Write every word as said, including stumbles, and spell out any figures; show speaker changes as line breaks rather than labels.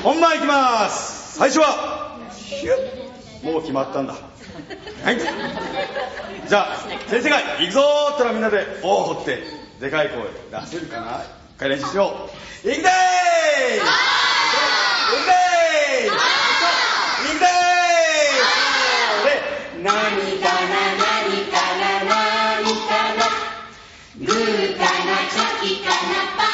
本番いきます。最初はヒュッ。もう決まったんだ。はい。じゃあ先生が行くぞーって言ったらみんなでおーってでかい声出せるかな。一回練習しよう。行くでー。行くでー。行くでー。で、何かな何かな何かなグーかなチョキかなパ